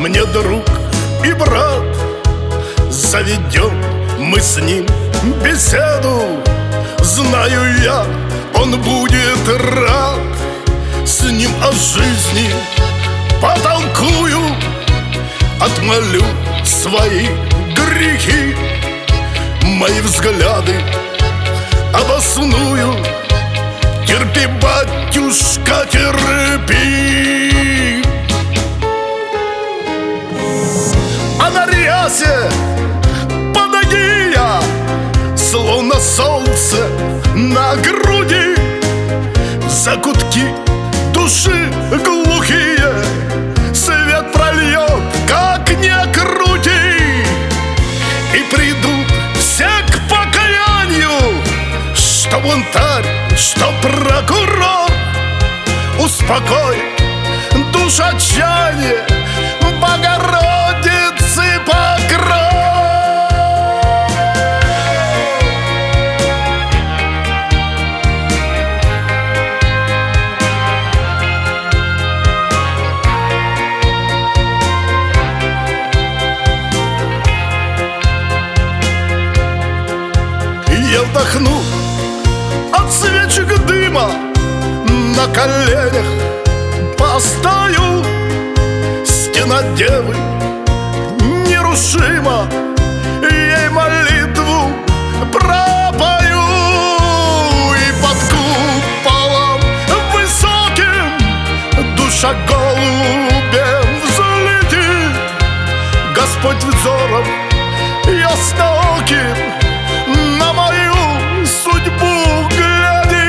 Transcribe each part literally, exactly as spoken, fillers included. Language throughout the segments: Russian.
мне друг и брат. Заведем мы с ним беседу, знаю я, он будет рад. С ним о жизни потолкую, отмолю свои грехи, мои взгляды обосную. Терпи, батюшка, терпи. А на рясе подагия, словно солнце на груди, закутки души глухие свет прольет, как не крути. И придут все к покаянию, что бунтарь, что прокурор. Успокой душ отчаяния, Богородицы покров. Я вдохну от свечек дыма, на коленях постою. Стена девы нерушима, ей молитву пропою. И под куполом высоким душа голубем взлетит. Господь взором ясноким на мою судьбу гляди.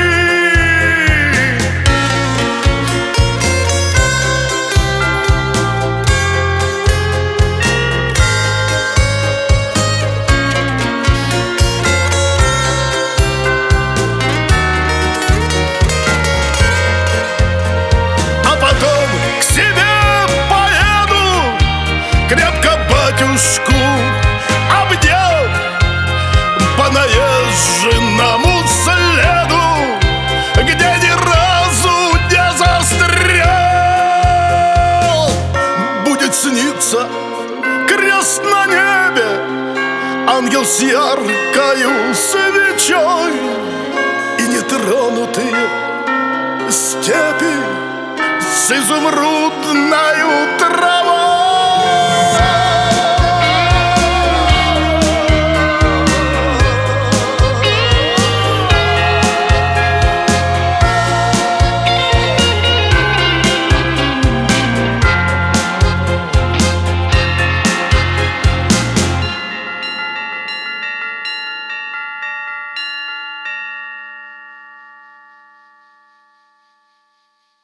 А потом к себе поеду, крепко батюшку обнял, по наезженному следу, где ни разу не застрял. Будет сниться крест на небе, ангел с яркою свечой, и нетронутые степи с изумрудною травой.